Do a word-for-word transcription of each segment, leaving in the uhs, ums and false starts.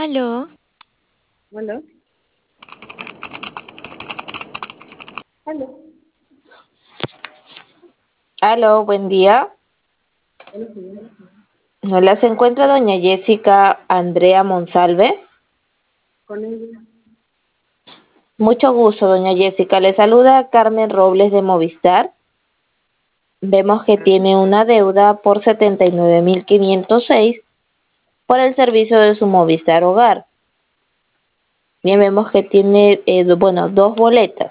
Aló, Hola. Aló. Aló, buen día. Buenos días. Hola, ¿se encuentra doña Jessica Andrea Monsalve? Con ella. Mucho gusto, doña Jessica. Le saluda Carmen Robles de Movistar. Vemos que Ah, tiene una deuda por setenta y nueve mil quinientos seis por el servicio de su Movistar Hogar. Bien, vemos que tiene, eh, do- bueno, dos boletas.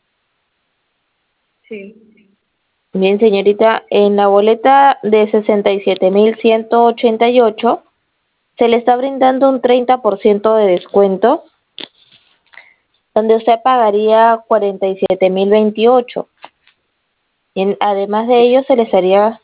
sí. Bien, señorita, en la boleta de sesenta y siete mil ciento ochenta y ocho se le está brindando un treinta por ciento de descuento, donde usted pagaría cuarenta y siete mil veintiocho. Y además de ello se le estaría,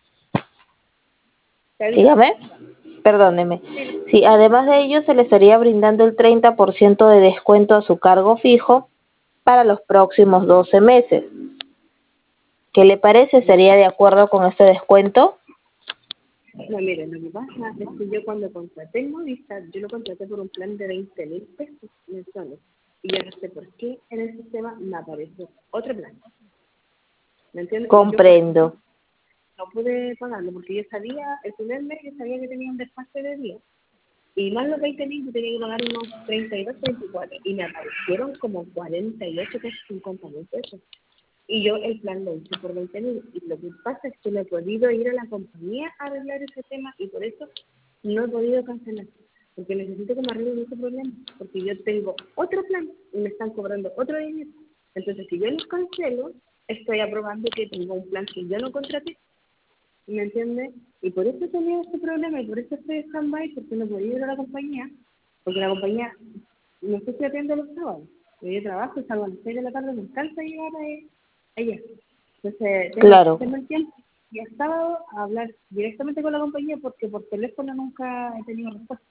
¿Te digo? dígame, perdóneme, Sí. sí, además de ello se le estaría brindando el treinta por ciento de descuento a su cargo fijo para los próximos doce meses. ¿Qué le parece? Ya. ¿Estaría de acuerdo con este descuento? No, miren, lo que pasa es que yo cuando contraté en Movistar, yo lo contraté por un plan de veinte mil pesos mensuales. Y yo no sé por qué en el sistema me apareció otro plan. ¿Me entiendes? Y yo por eso Comprendo. no pude pagarlo, porque yo sabía, el primer mes yo sabía que tenía un desfase de días. Y más los veinte mil, yo tenía que pagar unos treinta y dos, treinta y cuatro. Y me aparecieron como cuarenta y ocho, casi cincuenta mil pesos. Y yo el plan lo hice por veinte mil. Y lo que pasa es que no he podido ir a la compañía a arreglar ese tema y por eso no he podido cancelar. Porque necesito que me arreglen ese problema. Porque yo tengo otro plan y me están cobrando otro dinero. Entonces, si yo los cancelo, estoy aprobando que tengo un plan que yo no contraté. ¿Me entiendes? Y por eso he tenido este problema y por eso estoy en stand-by, porque no he podido ir a la compañía. Porque la compañía, no sé si atiende los sábados. Pero yo trabajo y salgo a las seis de la tarde, me encanta llegar ahí ella. Entonces, tengo que Claro, hacerme el tiempo y el sábado a hablar directamente con la compañía porque por teléfono nunca he tenido respuesta.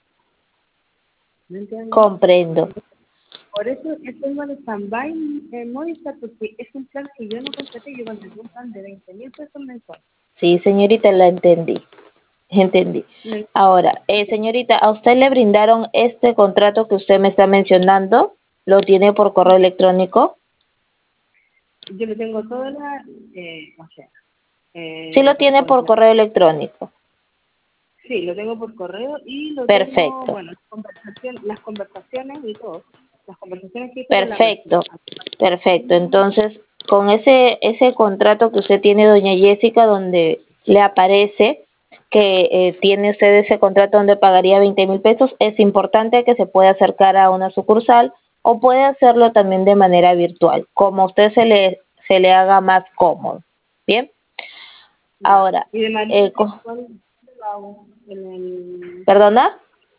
¿Me entiendes? comprendo. Por eso estoy en stand-by en Movistar porque es un plan que yo no contraté. Yo contraté un plan de veinte mil pesos mensuales. Sí, señorita, la entendí. Entendí. Me- Ahora, eh, señorita, ¿a usted le brindaron este contrato que usted me está mencionando? ¿Lo tiene por correo electrónico? Yo lo tengo toda la, eh, o sea, Sí lo eh, tiene por por la- correo electrónico. sí, lo tengo por correo y lo tengo, Perfecto, bueno, las conversaciones, las conversaciones y todo. Las conversaciones que hice con la perfecto, persona. perfecto. Entonces, con ese ese contrato que usted tiene, doña Jessica, donde le aparece que eh, tiene usted ese contrato donde pagaría veinte mil pesos, es importante que se pueda acercar a una sucursal o puede hacerlo también de manera virtual, como a usted se le se le haga más cómodo. Bien, Ya. ahora, Y de manera eh, co- virtual lo hago en el, ¿perdona?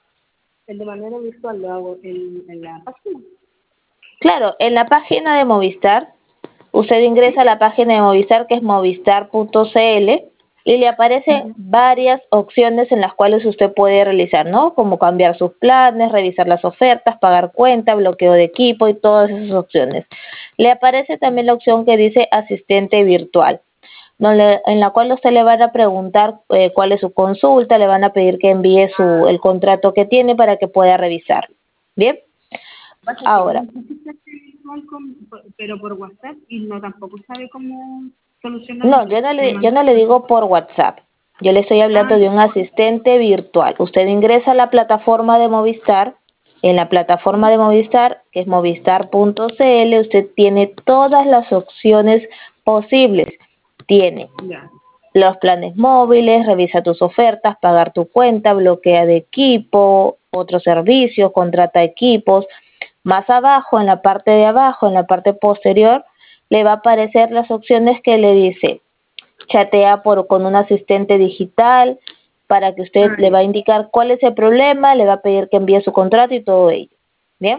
el de manera virtual lo hago en, en la página. Claro, en la página de Movistar, usted ingresa a ¿Sí? la página de Movistar, que es movistar punto cl, y le aparecen Ujú. varias opciones en las cuales usted puede realizar, ¿no? Como cambiar sus planes, revisar las ofertas, pagar cuenta, bloqueo de equipo y todas esas opciones. Le aparece también la opción que dice asistente virtual, donde, en la cual usted le van a preguntar eh, cuál es su consulta, le van a pedir que envíe su, el contrato que tiene para que pueda revisar. Bien, Pasa que ahora, él hizo asistente virtual con, pero por WhatsApp y no tampoco sabe cómo no, solucionarlo. yo no Me le, yo mandó. no le digo por WhatsApp. Yo le estoy hablando Ah, de un asistente virtual. Usted ingresa a la plataforma de Movistar. En la plataforma de Movistar, que es movistar punto cl, usted tiene todas las opciones posibles. Tiene ya. los planes móviles, revisa tus ofertas, pagar tu cuenta, bloquea de equipo, otros servicios, contrata equipos. Más abajo, en la parte de abajo, en la parte posterior, le va a aparecer las opciones que le dice chatea por con un asistente digital para que usted Ah, le ya. va a indicar cuál es el problema, le va a pedir que envíe su contrato y todo ello. Bien.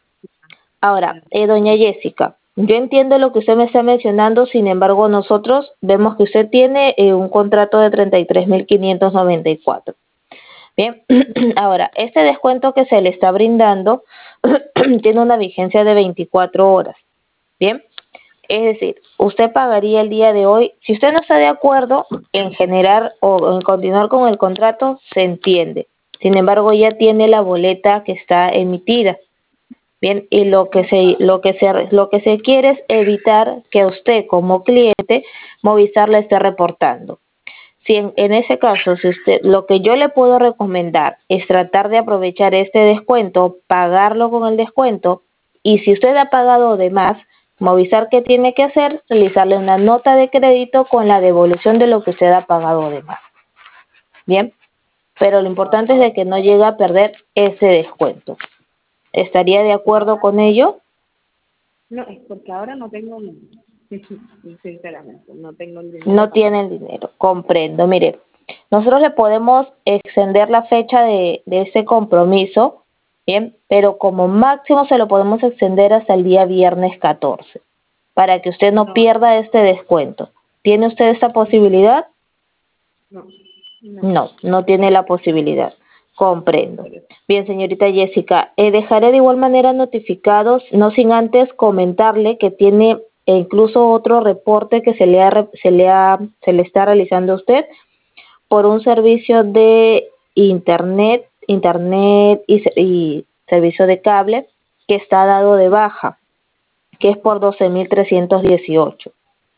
Ahora, Ya. eh, doña Jessica, yo entiendo lo que usted me está mencionando, sin embargo, nosotros vemos que usted tiene eh, un contrato de treinta y tres mil quinientos noventa y cuatro. Bien, ahora, este descuento que se le está brindando tiene una vigencia de veinticuatro horas. Bien, es decir, usted pagaría el día de hoy, si usted no está de acuerdo en generar o en continuar con el contrato, se entiende. Sin embargo, ya tiene la boleta que está emitida. Bien, y lo que se lo que se lo que se quiere es evitar que usted como cliente Movistar le esté reportando. Si en, en ese caso, si usted, lo que yo le puedo recomendar es tratar de aprovechar este descuento, pagarlo con el descuento, y si usted ha pagado de más, Movistar, ¿qué tiene que hacer? Realizarle una nota de crédito con la devolución de lo que usted ha pagado de más. Bien, pero lo importante es de que no llegue a perder ese descuento. ¿Estaría de acuerdo con ello? No, es porque ahora no tengo, sinceramente, no tengo el dinero No para tiene pagar. el dinero, comprendo. Mire, nosotros le podemos extender la fecha de, de ese compromiso, bien, pero como máximo se lo podemos extender hasta el día viernes catorce, para que usted no No, pierda este descuento. ¿Tiene usted esta posibilidad? no, no, No, no tiene la posibilidad. Comprendo. por eso. Bien, señorita Jessica, eh, dejaré de igual manera notificados, no sin antes comentarle que tiene e incluso otro reporte que se le ha, re- se le ha, se le está realizando a usted por un servicio de internet, internet y, se- y servicio de cable que está dado de baja, que es por doce mil trescientos dieciocho.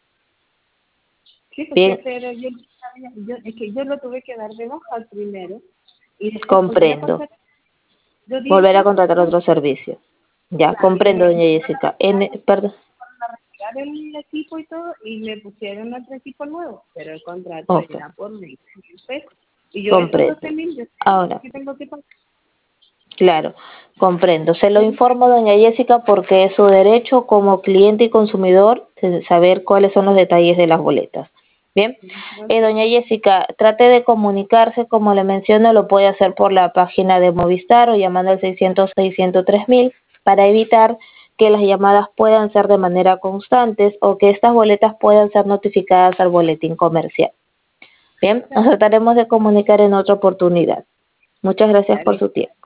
Sí, pues sí, Bien, pero yo, sabía- yo, es que yo lo tuve que dar de baja al primero y después volví a comprendo. contratar. Yo di el Volver a paso contratar por, otro servicio. Ya, claro, y comprendo, me doña Jessica. En, perdón. fueron a retirar el equipo y todo y me pusieron otro equipo nuevo, pero el contrato Ok, era por veinte mil pesos. Y yo esos comprendo. doce mil, yo sé Ahora, que tengo que pagar. claro, comprendo. Se lo informo, doña Jessica, porque es su derecho como cliente y consumidor de saber cuáles son los detalles de las boletas. Bien, eh, Entonces, doña Jessica, trate de comunicarse, como le menciono, lo puede hacer por la página de Movistar o llamando al seiscientos seis, ciento tres mil para evitar que las llamadas puedan ser de manera constantes o que estas boletas puedan ser notificadas al boletín comercial. Bien, nos claro, trataremos de comunicar en otra oportunidad. Muchas gracias por vale. su tiempo.